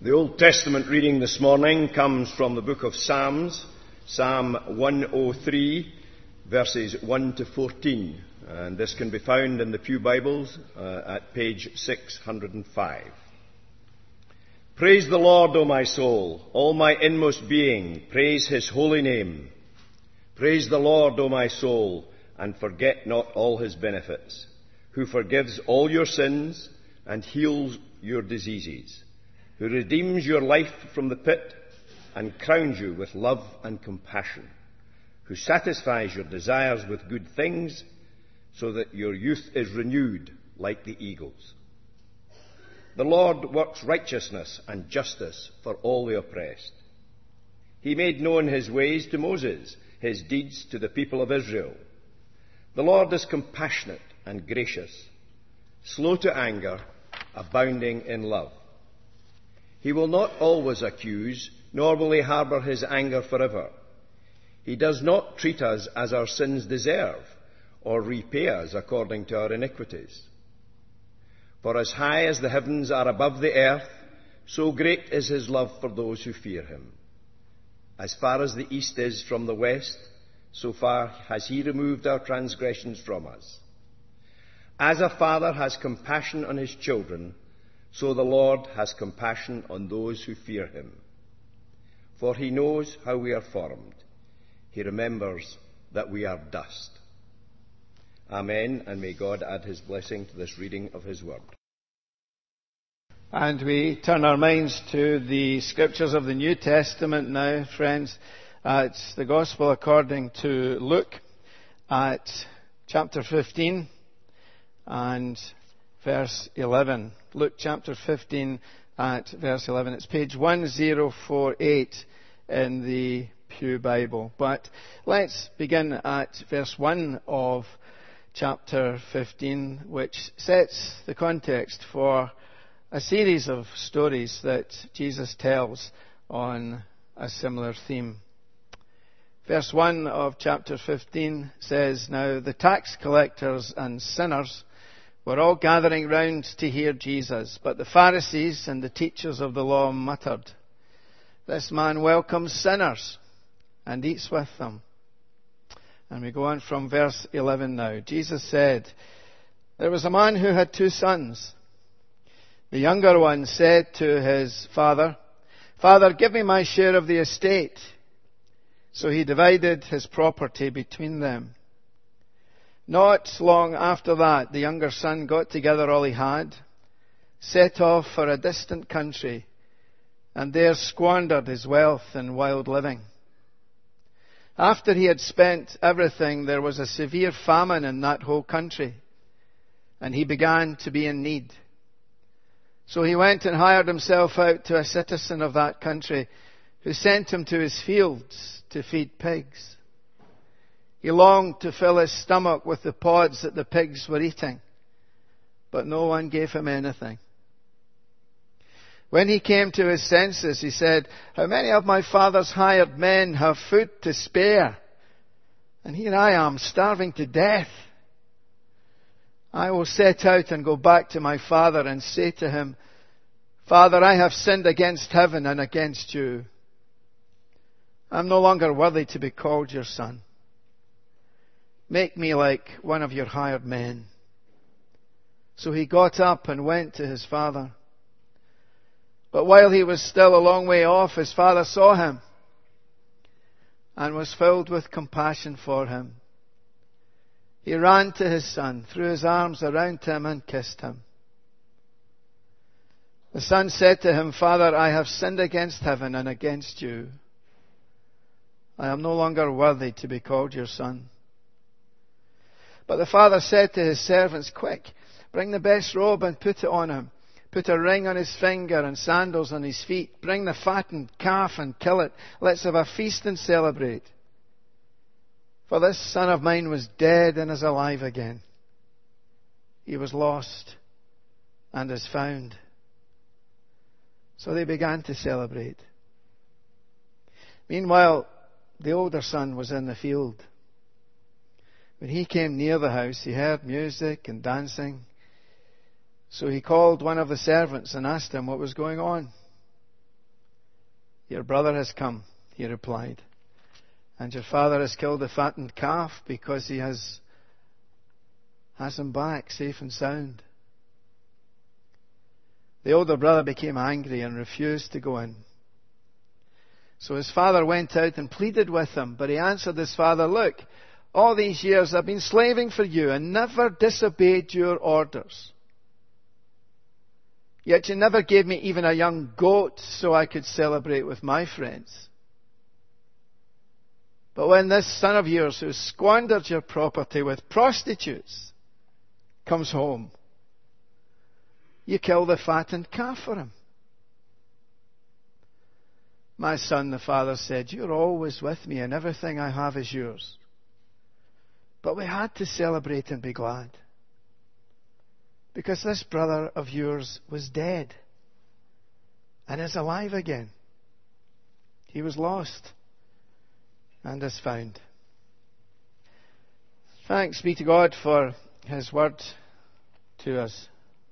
The Old Testament reading this morning comes from the book of Psalms, Psalm 103, verses 1 to 14. And this can be found in the Pew Bibles at page 605. Praise the Lord, O my soul, all my inmost being, praise his holy name. Praise the Lord, O my soul, and forget not all his benefits, who forgives all your sins and heals your diseases, who redeems your life from the pit and crowns you with love and compassion, who satisfies your desires with good things so that your youth is renewed like the eagles. The Lord works righteousness and justice for all the oppressed. He made known his ways to Moses, his deeds to the people of Israel. The Lord is compassionate and gracious, slow to anger, abounding in love. He will not always accuse, nor will he harbour his anger forever. He does not treat us as our sins deserve, or repay us according to our iniquities. For as high as the heavens are above the earth, so great is his love for those who fear him. As far as the east is from the west, so far has he removed our transgressions from us. As a father has compassion on his children, so the Lord has compassion on those who fear him. For he knows how we are formed. He remembers that we are dust. Amen, and may God add his blessing to this reading of his word. And we turn our minds to the scriptures of the New Testament now, friends. It's the Gospel according to Luke at chapter 15 and verse 11. Luke chapter 15 at verse 11. It's page 1048 in the Pew Bible. But let's begin at verse 1 of chapter 15, which sets the context for a series of stories that Jesus tells on a similar theme. Verse 1 of chapter 15 says, "Now the tax collectors and sinners were all gathering round to hear Jesus, but the Pharisees and the teachers of the law muttered, 'This man welcomes sinners and eats with them.'" And we go on from verse 11 now. Jesus said, "There was a man who had 2 sons. The younger one said to his father, 'Father, give me my share of the estate.' So he divided his property between them. Not long after that, the younger son got together all he had, set off for a distant country, and there squandered his wealth in wild living. After he had spent everything, there was a severe famine in that whole country, and he began to be in need. So he went and hired himself out to a citizen of that country, who sent him to his fields to feed pigs. He longed to fill his stomach with the pods that the pigs were eating, but no one gave him anything. When he came to his senses, he said, 'How many of my father's hired men have food to spare? And here I am, starving to death. I will set out and go back to my father and say to him, Father, I have sinned against heaven and against you. I'm no longer worthy to be called your son. Make me like one of your hired men.' So he got up and went to his father. But while he was still a long way off, his father saw him and was filled with compassion for him. He ran to his son, threw his arms around him and kissed him. The son said to him, 'Father, I have sinned against heaven and against you. I am no longer worthy to be called your son.' But the father said to his servants, 'Quick, bring the best robe and put it on him. Put a ring on his finger and sandals on his feet. Bring the fattened calf and kill it. Let's have a feast and celebrate. For this son of mine was dead and is alive again. He was lost and is found.' So they began to celebrate. Meanwhile, the older son was in the field. When he came near the house, he heard music and dancing. So he called one of the servants and asked him what was going on. Your brother has come, he replied, and your father has killed the fattened calf because he has him back safe and sound. The older brother became angry and refused to go in. So his father went out and pleaded with him, but he answered his father, look, all these years I've been slaving for you and never disobeyed your orders. Yet you never gave me even a young goat so I could celebrate with my friends. But when this son of yours who squandered your property with prostitutes comes home, you kill the fattened calf for him. My son, the father said, you're always with me and everything I have is yours. But we had to celebrate and be glad, because this brother of yours was dead and is alive again. He was lost and is found. Thanks be to God for His word to us.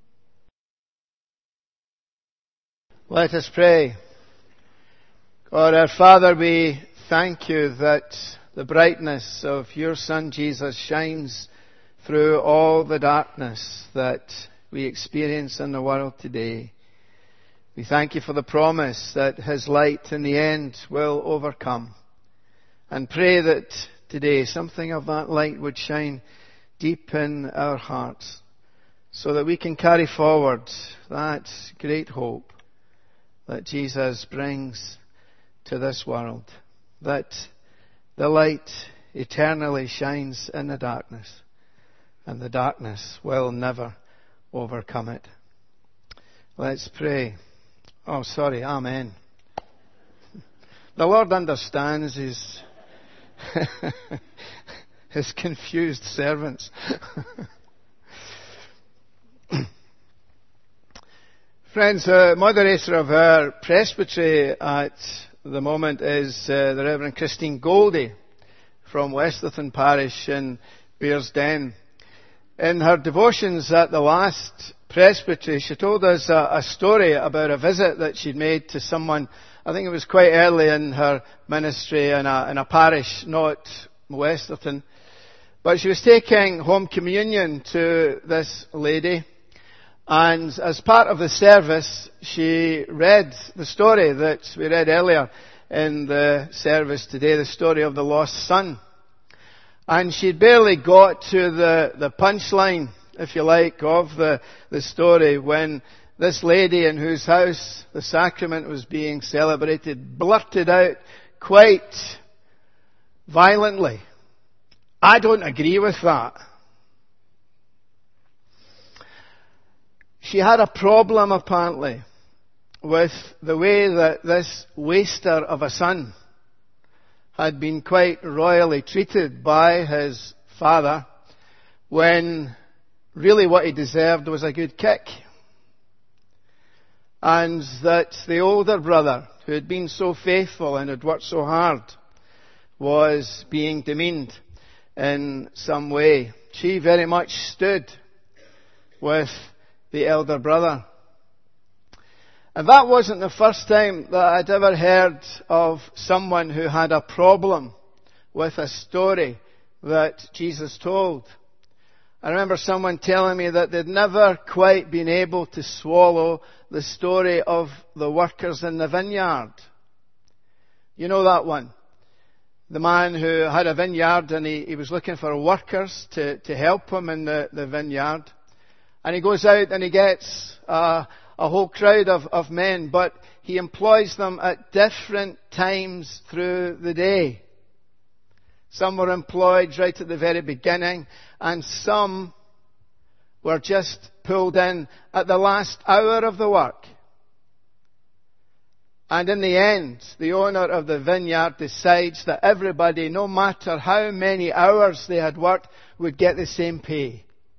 Let us pray. God our Father, we thank you that the brightness of your Son Jesus shines through all the darkness that we experience in the world today. We thank you for the promise that His light in the end will overcome, and pray that today something of that light would shine deep in our hearts so that we can carry forward that great hope that Jesus brings to this world, that the light eternally shines in the darkness, and the darkness will never overcome it. Let's pray. Amen. The Lord understands His His confused servants. Friends, the moderator of our presbytery at the moment is the Reverend Christine Goldie from Westerton Parish in Bearsden. In her devotions at the last presbytery, she told us a story about a visit that she'd made to someone. I think it was quite early in her ministry in a parish, not Westerton. But she was taking home communion to this lady, and as part of the service, she read the story that we read earlier in the service today, the story of the lost son. And she'd barely got to the punchline, if you like, of the story when this lady in whose house the sacrament was being celebrated blurted out quite violently, I don't agree with that. She had a problem, apparently, with the way that this waster of a son had been quite royally treated by his father, when really what he deserved was a good kick. And that the older brother, who had been so faithful and had worked so hard, was being demeaned in some way. She very much stood with the elder brother. And that wasn't the first time that I'd ever heard of someone who had a problem with a story that Jesus told. I remember someone telling me that they'd never quite been able to swallow the story of the workers in the vineyard. You know that one? The man who had a vineyard and he was looking for workers to help him in the vineyard. And he goes out and he gets a whole crowd of men, but he employs them at different times through the day. Some were employed right at the very beginning, and some were just pulled in at the last hour of the work. And in the end, the owner of the vineyard decides that everybody, no matter how many hours they had worked, would get the same pay.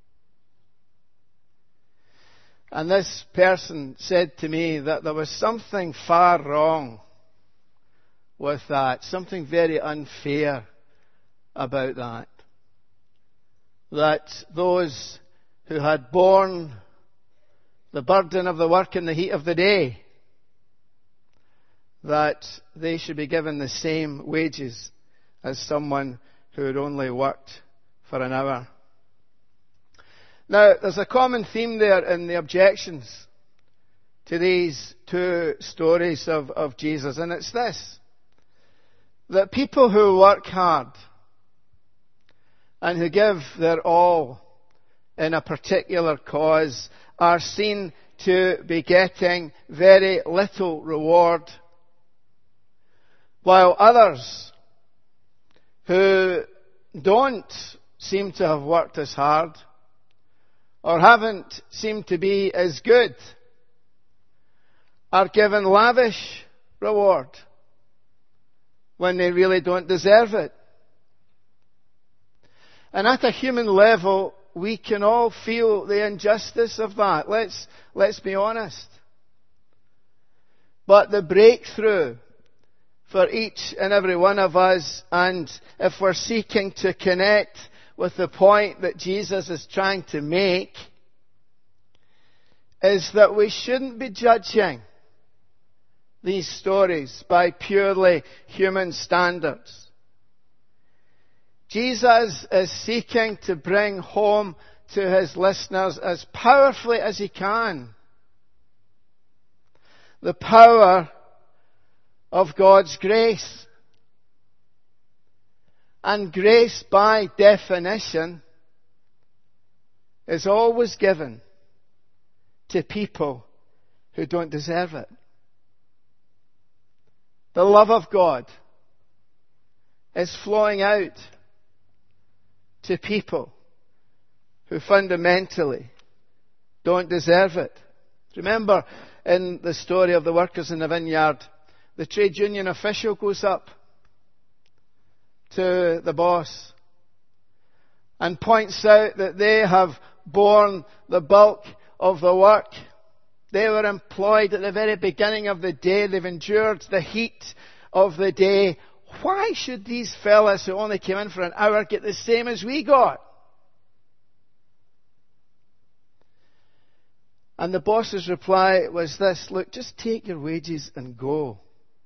And this person said to me that there was something far wrong with that, something very unfair about that. That those who had borne the burden of the work in the heat of the day, that they should be given the same wages as someone who had only worked for an hour. Now, there's a common theme there in the objections to these two stories of Jesus, and it's this: that people who work hard and who give their all in a particular cause are seen to be getting very little reward, while others who don't seem to have worked as hard or haven't seemed to be as good are given lavish reward when they really don't deserve it. And at a human level, we can all feel the injustice of that. Let's be honest. But the breakthrough for each and every one of us, and if we're seeking to connect with the point that Jesus is trying to make, is that we shouldn't be judging these stories by purely human standards. Jesus is seeking to bring home to his listeners as powerfully as he can the power of God's grace. And grace, by definition, is always given to people who don't deserve it. The love of God is flowing out to people who fundamentally don't deserve it. Remember, in the story of the workers in the vineyard, the trade union official goes up to the boss and points out that they have borne the bulk of the work. They were employed at the very beginning of the day. They've endured the heat of the day. Why should these fellas who only came in for an hour get the same as we got? And the boss's reply was this: look, just take your wages and go.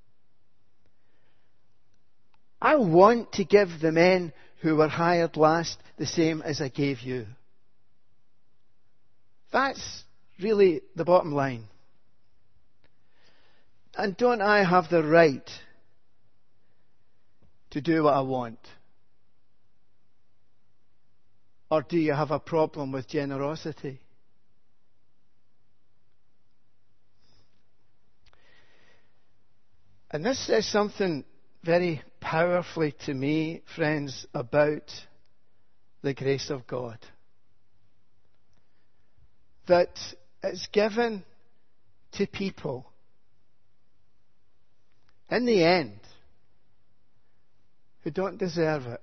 I want to give the men who were hired last the same as I gave you. That's really the bottom line. And don't I have the right to do what I want? Or do you have a problem with generosity? And this says something very powerfully to me, friends, about the grace of God. That it's given to people, in the end, who don't deserve it.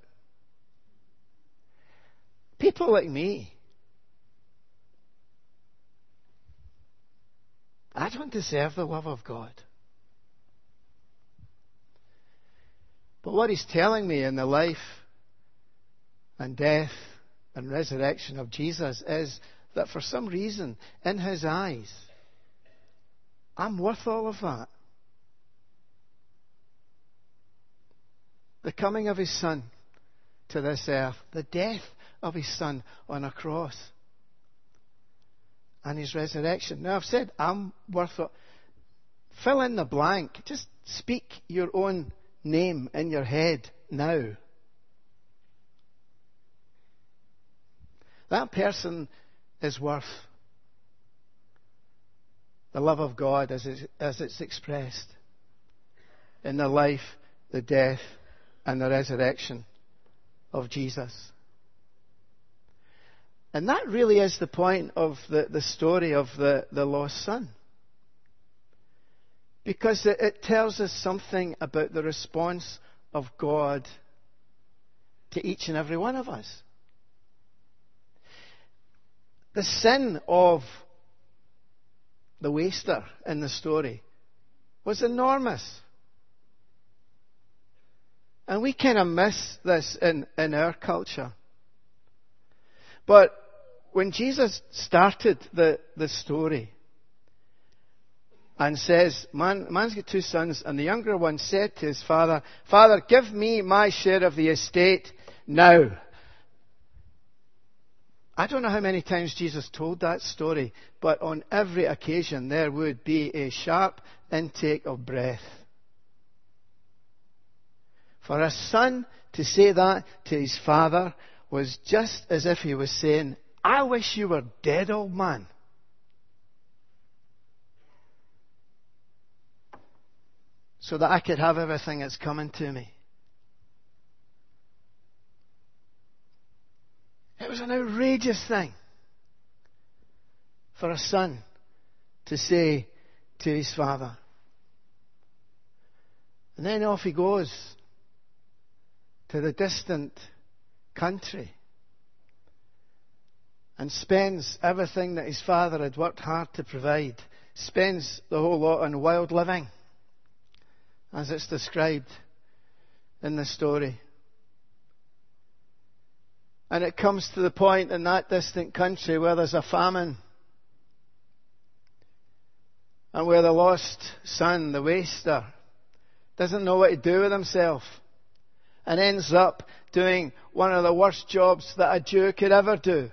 People like me. I don't deserve the love of God. But what he's telling me in the life and death and resurrection of Jesus is that for some reason, in his eyes, I'm worth all of that. The coming of his Son to this earth, the death of his Son on a cross, and his resurrection. Now, I've said I'm worth it. Fill in the blank. Just speak your own name in your head now. That person is worth the love of God as it's expressed in the life, the death, and the resurrection of Jesus. And that really is the point of the story of the lost son. Because it tells us something about the response of God to each and every one of us. The sin of the waster in the story was enormous. And we kind of miss this in our culture. But when Jesus started the story, and says, man's got 2 sons, and the younger one said to his father, "Father, give me my share of the estate now." I don't know how many times Jesus told that story, but on every occasion there would be a sharp intake of breath. For a son to say that to his father was just as if he was saying, "I wish you were dead, old man." So that I could have everything that's coming to me. It was an outrageous thing for a son to say to his father. And then off he goes to the distant country and spends everything that his father had worked hard to provide, spends the whole lot on wild living, as it's described in the story. And it comes to the point in that distant country where there's a famine, and where the lost son, the waster, doesn't know what to do with himself, and ends up doing one of the worst jobs that a Jew could ever do.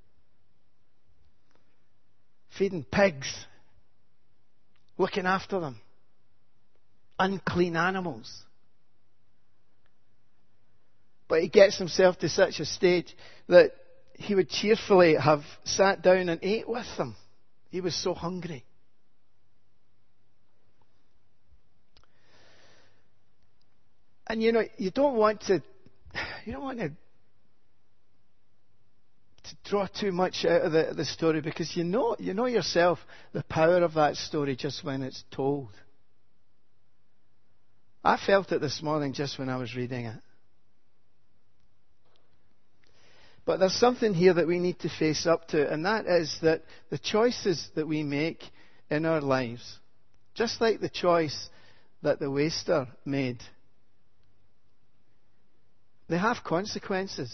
Feeding pigs, looking after them, unclean animals. But he gets himself to such a stage that he would cheerfully have sat down and ate with them. He was so hungry. And you don't want to draw too much out of the story, because you know yourself the power of that story just when it's told. I felt it this morning just when I was reading it. But there's something here that we need to face up to, and that is that the choices that we make in our lives, just like the choice that the waster made, they have consequences.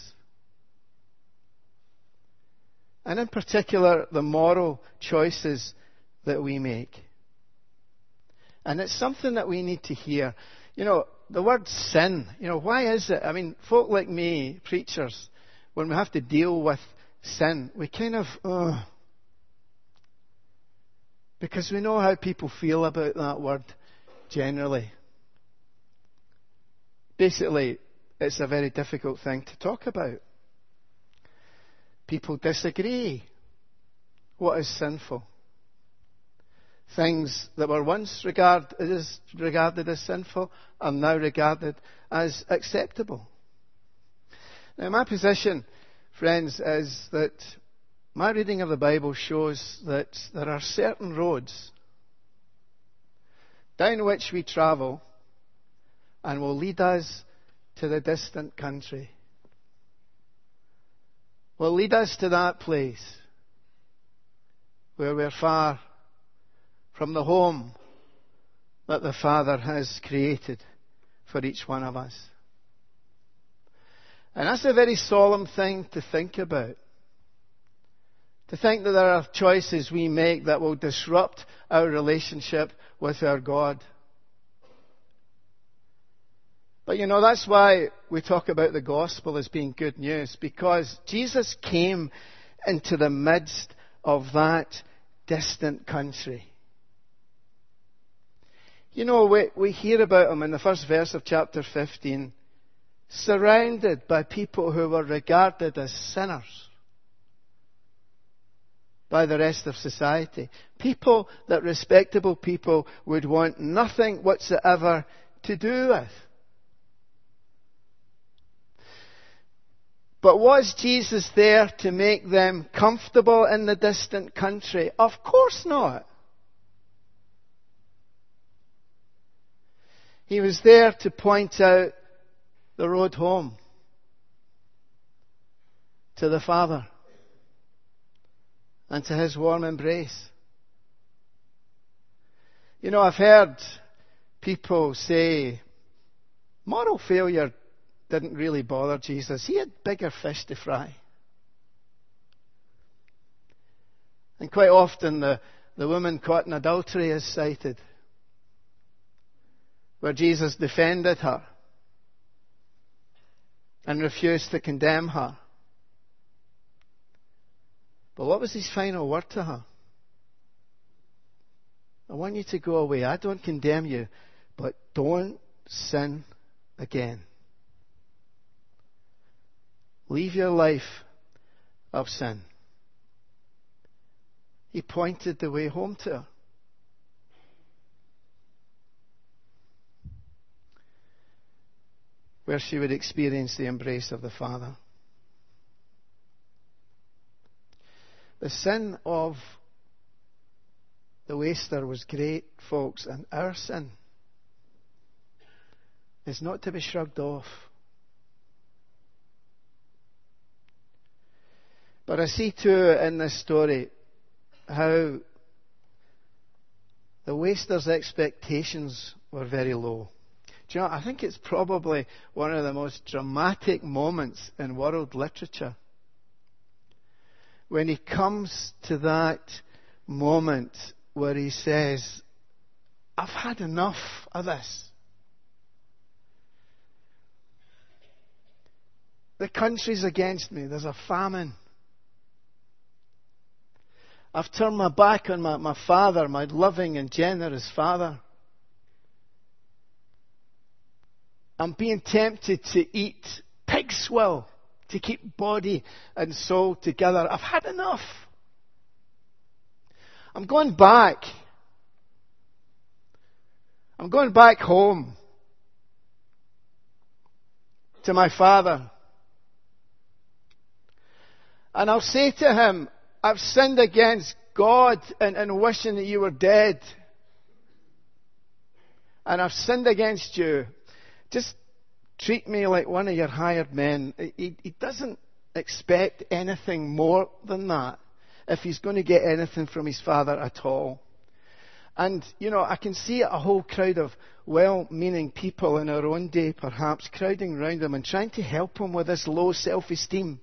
And in particular, the moral choices that we make. And it's something that we need to hear. The word sin, why is it? I mean, folk like me, preachers, when we have to deal with sin, we kind of, because we know how people feel about that word generally. Basically, it's a very difficult thing to talk about. People disagree. What is sinful? Things that were once regarded as sinful are now regarded as acceptable. Now, my position, friends, is that my reading of the Bible shows that there are certain roads down which we travel and will lead us to the distant country. Will lead us to that place where we're far from the home that the Father has created for each one of us. And that's a very solemn thing to think about. To think that there are choices we make that will disrupt our relationship with our God. But that's why we talk about the gospel as being good news, because Jesus came into the midst of that distant country. We hear about him in the first verse of chapter 15, surrounded by people who were regarded as sinners by the rest of society. People that respectable people would want nothing whatsoever to do with. But was Jesus there to make them comfortable in the distant country? Of course not. He was there to point out the road home to the Father and to His warm embrace. I've heard people say moral failure didn't really bother Jesus. He had bigger fish to fry. And quite often the the woman caught in adultery is cited, where Jesus defended her and refused to condemn her. But what was his final word to her? I want you to go away. I don't condemn you, but don't sin again. Leave your life of sin. He pointed the way home to her. Where she would experience the embrace of the Father. The sin of the waster was great, folks, and our sin is not to be shrugged off. But I see too in this story how the waster's expectations were very low. Do you know, I think it's probably one of the most dramatic moments in world literature. When he comes to that moment where he says, I've had enough of this. The country's against me. There's a famine. I've turned my back on my father, my loving and generous father. I'm being tempted to eat pig swill to keep body and soul together. I've had enough. I'm going back. I'm going back home to my father. And I'll say to him, I've sinned against God in wishing that you were dead. And I've sinned against you. Just treat me like one of your hired men. He doesn't expect anything more than that if he's going to get anything from his father at all. And, you know, I can see a whole crowd of well-meaning people in our own day, perhaps, crowding round him and trying to help him with this low self-esteem.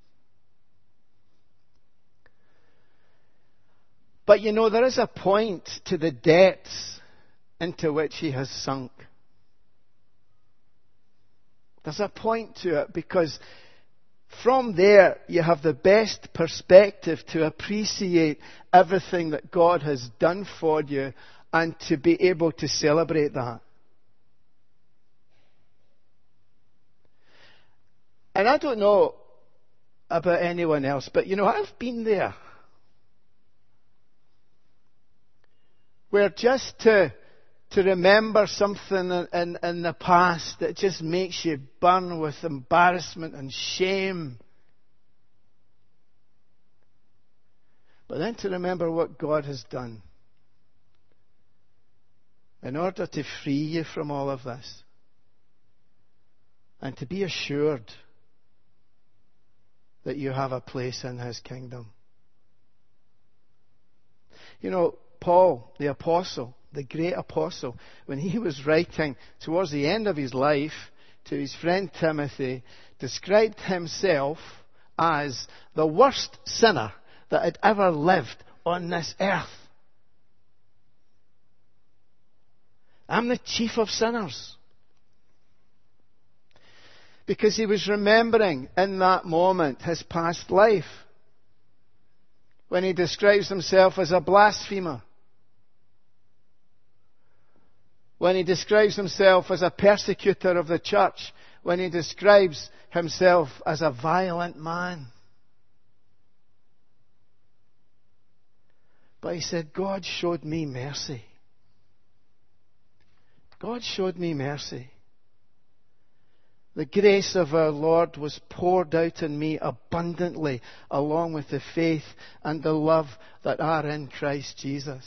But, you know, there is a point to the depths into which he has sunk. There's a point to it, because from there you have the best perspective to appreciate everything that God has done for you and to be able to celebrate that. And I don't know about anyone else, but you know, I've been there. Where just to remember something in the past that just makes you burn with embarrassment and shame. But then to remember what God has done in order to free you from all of this. And to be assured that you have a place in His kingdom. You know, Paul, the apostle, the great apostle, when he was writing towards the end of his life to his friend Timothy, described himself as the worst sinner that had ever lived on this earth. I'm the chief of sinners. Because he was remembering in that moment his past life, when he describes himself as a blasphemer, when he describes himself as a persecutor of the church, when he describes himself as a violent man. But he said, God showed me mercy. God showed me mercy. The grace of our Lord was poured out on me abundantly, along with the faith and the love that are in Christ Jesus.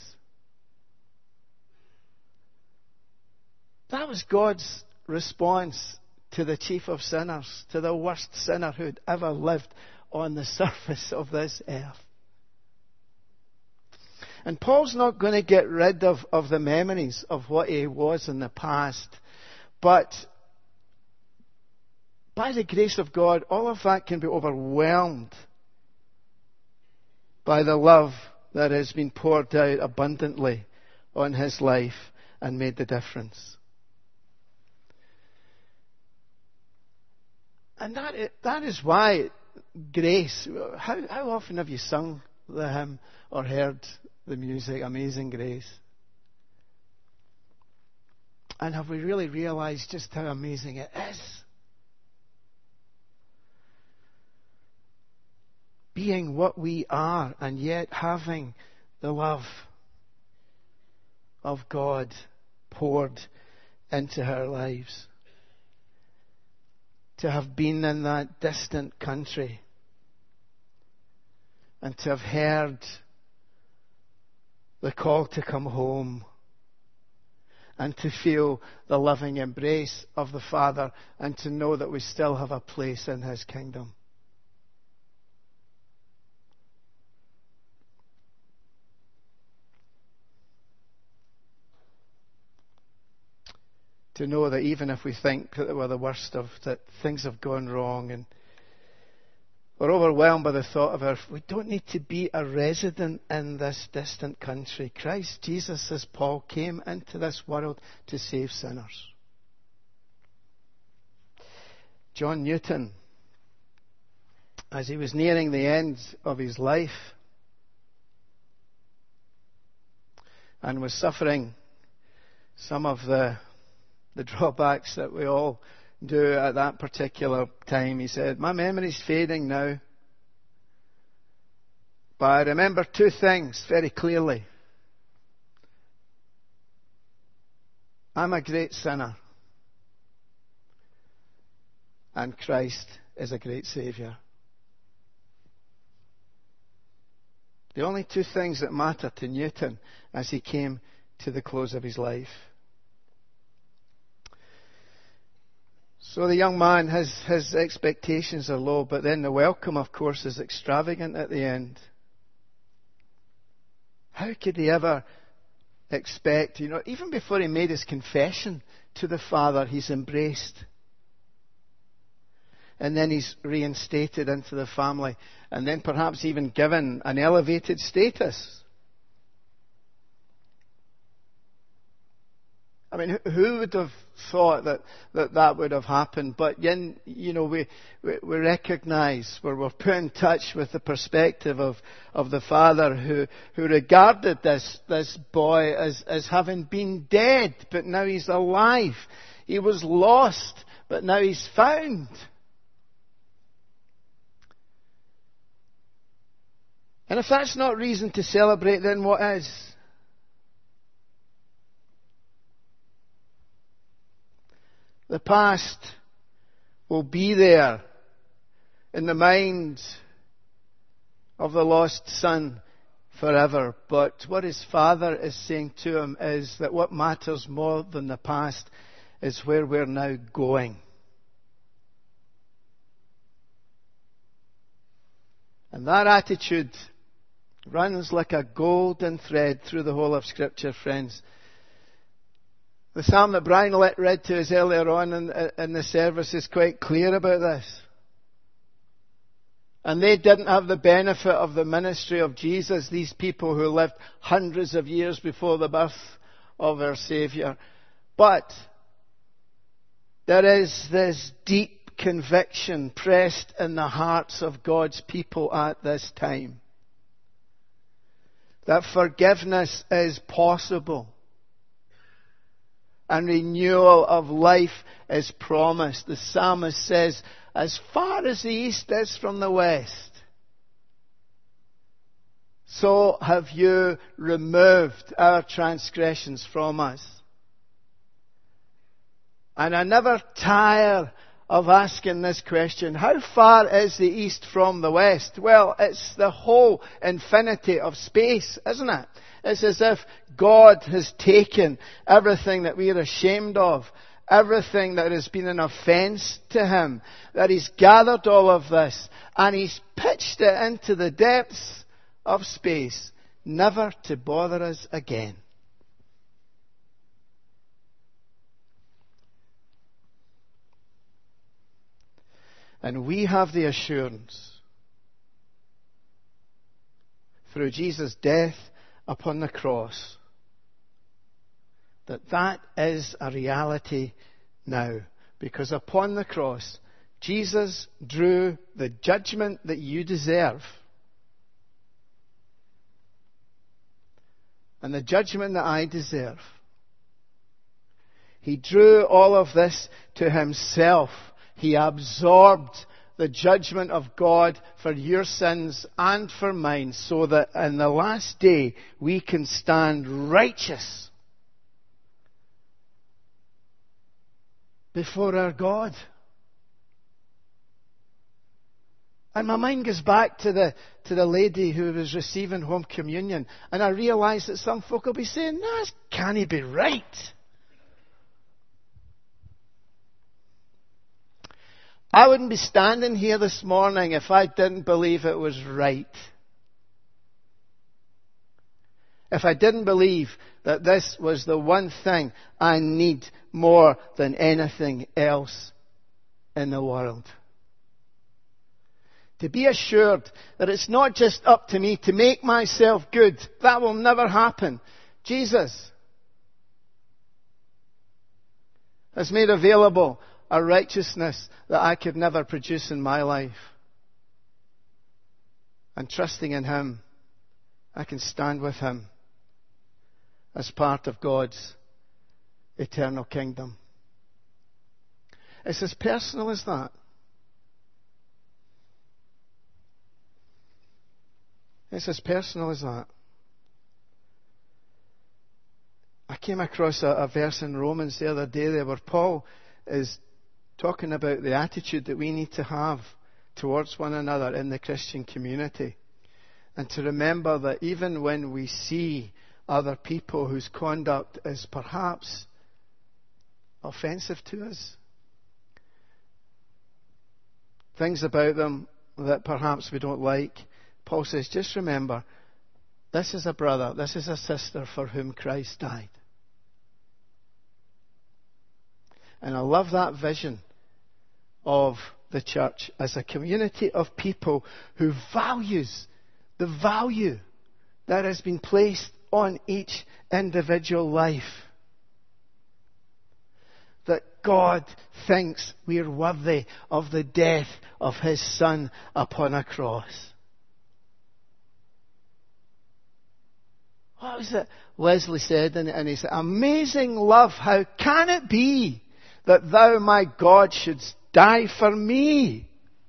That was God's response to the chief of sinners, to the worst sinner who'd ever lived on the surface of this earth. And Paul's not going to get rid of the memories of what he was in the past. But by the grace of God, all of that can be overwhelmed by the love that has been poured out abundantly on his life and made the difference. And that is why grace, how often have you sung the hymn or heard the music, Amazing Grace? And have we really realized just how amazing it is? Being what we are and yet having the love of God poured into our lives. To have been in that distant country and to have heard the call to come home and to feel the loving embrace of the Father and to know that we still have a place in His kingdom. To know that even if we think that we're the worst of, that things have gone wrong and we're overwhelmed by the thought of we don't need to be a resident in this distant country. Christ Jesus, as Paul, came into this world to save sinners. John Newton, as he was nearing the end of his life and was suffering some of the drawbacks that we all do at that particular time, he said, "My memory's fading now, but I remember two things very clearly. I'm a great sinner, and Christ is a great Saviour." The only two things that mattered to Newton as he came to the close of his life. So the young man, his expectations are low, but then the welcome, of course, is extravagant at the end. How could he ever expect, even before he made his confession to the Father, he's embraced. And then he's reinstated into the family, and then perhaps even given an elevated status. I mean, who would have thought that would have happened? But we recognise, we're put in touch with the perspective of the Father who regarded this boy as having been dead, but now he's alive. He was lost, but now he's found. And if that's not reason to celebrate, then what is? The past will be there in the mind of the lost son forever. But what his Father is saying to him is that what matters more than the past is where we're now going. And that attitude runs like a golden thread through the whole of Scripture, friends. The psalm that Brian read to us earlier on in the service is quite clear about this. And they didn't have the benefit of the ministry of Jesus, these people who lived hundreds of years before the birth of our Saviour. But there is this deep conviction pressed in the hearts of God's people at this time that forgiveness is possible. And renewal of life is promised. The psalmist says, as far as the east is from the west, so have you removed our transgressions from us. And I never tire of asking this question, how far is the east from the west? Well, it's the whole infinity of space, isn't it? It's as if God has taken everything that we are ashamed of, everything that has been an offence to Him, that He's gathered all of this and He's pitched it into the depths of space, never to bother us again. And we have the assurance through Jesus' death upon the cross. That is a reality now. Because upon the cross, Jesus drew the judgment that you deserve. And the judgment that I deserve. He drew all of this to himself. He absorbed the judgment of God for your sins and for mine, so that in the last day we can stand righteous before our God. And my mind goes back to the lady who was receiving home communion, and I realise that some folk will be saying, "No, this can't be right." I wouldn't be standing here this morning if I didn't believe it was right. If I didn't believe that this was the one thing I need more than anything else in the world. To be assured that it's not just up to me to make myself good. That will never happen. Jesus has made available a righteousness that I could never produce in my life. And trusting in him, I can stand with him as part of God's eternal kingdom. It's as personal as that. It's as personal as that. I came across a verse in Romans the other day there where Paul is talking about the attitude that we need to have towards one another in the Christian community. And to remember that even when we see other people whose conduct is perhaps offensive to us, things about them that perhaps we don't like, Paul says, just remember, this is a brother, this is a sister for whom Christ died. And I love that vision of the church as a community of people who values the value that has been placed on each individual life. That God thinks we are worthy of the death of his Son upon a cross. What was it Wesley said? And he said, "Amazing love, how can it be that thou, my God, shouldst die for me?"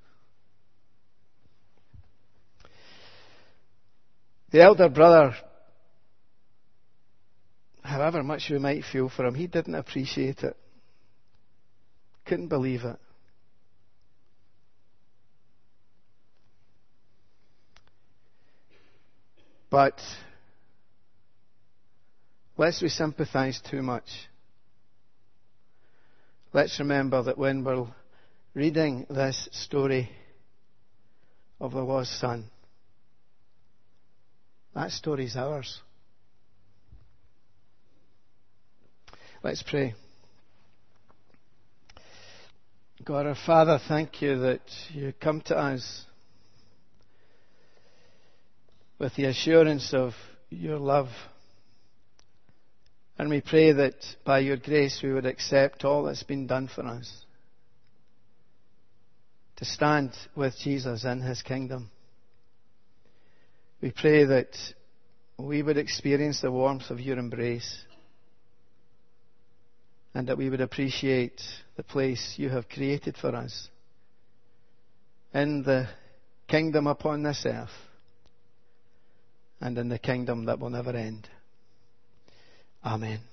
The elder brother, however much we might feel for him, he didn't appreciate it. Couldn't believe it. But lest we sympathise too much, let's remember that when we're reading this story of the lost son, that story's ours. Let's pray. God our Father, thank you that you come to us with the assurance of your love. And we pray that by your grace we would accept all that's been done for us, to stand with Jesus in his kingdom. We pray that we would experience the warmth of your embrace, and that we would appreciate the place you have created for us in the kingdom upon this earth, and in the kingdom that will never end. Amen.